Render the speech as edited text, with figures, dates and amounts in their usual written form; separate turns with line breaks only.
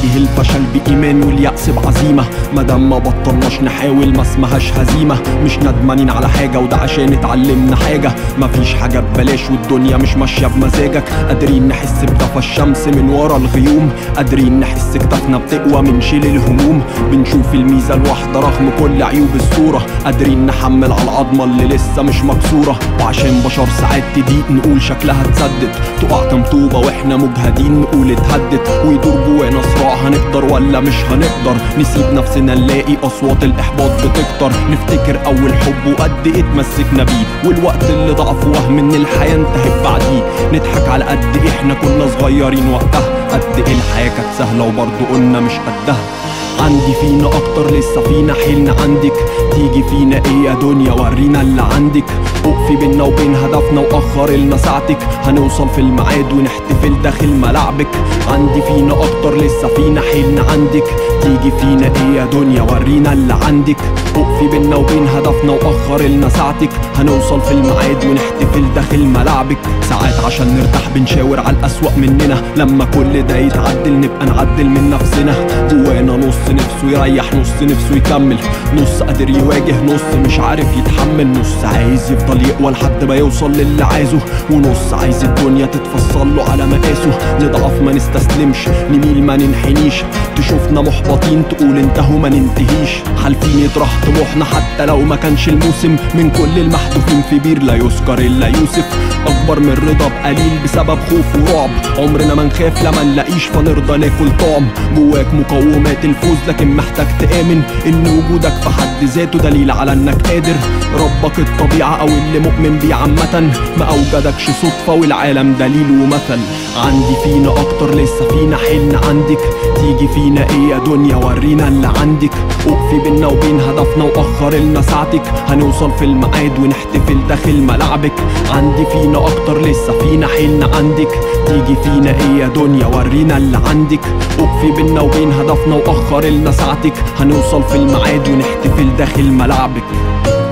نواجه الفشل بإيمان واليأس بعزيمة، مادام ما بطلناش نحاول ما اسمهاش هزيمة. مش ندمانين على حاجة وده عشان اتعلمنا حاجة، مفيش حاجة ببلاش والدنيا مش ماشية بمزاجك. قادرين نحس بدفى الشمس من ورا الغيوم، قادرين نحس كتافنا بتقوى من شيل الهموم. بنشوف الميزة الواحدة رغم كل عيوب الصورة، قادرين نحمل على العظمة اللي لسه مش مكسورة. وعشان بشر ساعات تضيق نقول شكلها اتسدد، تقع طوبة واحنا مجهدين نقول اتهدت. ويدور جوانا صراع هنقدر ولا مش هنقدر، نسيب نفسنا نلاقي اصوات الاحباط بتكتر. نفتكر اول حب وقد ايه اتمسكنا بيه، والوقت اللي ضعف وهم ان الحياة انتهت بعديه. نضحك على قد ايه احنا كنا صغيرين وقتها، قد ايه الحياة كانت سهلة وبرضه قلنا مش قدها. عندي فينا اكتر لسه فينا حيلنا، عندك تيجي فينا ايه يا دنيا ورينا اللي عندك. وقفي بينا وبين هدفنا واخر لنا ساعتك، هنوصل في الميعاد ونحتفل داخل ملعبك. عندي فينا اكتر لسه فينا حيلنا، عندك تيجي فينا ايه يا دنيا ورينا اللي عندك. وقفي بينا وبين هدفنا واخر لنا ساعتك، هنوصل في الميعاد ونحتفل داخل ملعبك. ساعات عشان نرتاح بنشاور على الأسوأ مننا، لما كل ده يتعدل نبقى نعدل من نفسنا. جوانا نص نفسه يريح، نص نفسه يكمل، نص قادر يواجه، نص مش عارف يتحمل. نص عايز يفضل يقوى لحد ما يوصل للي عايزه، ونص عايز الدنيا تتفصل له على مقاسه. نضعف ما نستسلمش، نميل ما ننحنيش، تشوفنا محبطين تقول انتهوا ما ننتهيش. حالفين يطرح طموحنا حتى لو ما كانش الموسم، من كل المحذوفين في بير لا يذكر الا يوسف. اكبر من رضا بقليل بسبب خوف ورعب، عمرنا ما نخاف لما نلاقيش فنرضى ناكل طعم. جواك مقومات الفوز لكن محتاج تآمن ان وجودك في حد ذاته دليل على انك قادر. ربك الطبيعة او اللي مؤمن بيه عامة، ما اوجدكش صدفة والعالم دليل ومثل. عندي فينا اكتر لسه فينا حيلنا، عندك تيجي فينا ايه يا دنيا ورينا اللي عندك. وقفي بينا وبين هدفنا واخر لنا ساعتك، هنوصل في الميعاد ونحتفل داخل ملعبك. عندي فينا اكتر لسه فينا حيلنا، عندك تيجي فينا ايه يا دنيا ورينا اللي عندك. وقفي بينا وبين هدفنا واخر لنا ساعتك، هنوصل في الميعاد ونحتفل داخل ملعبك.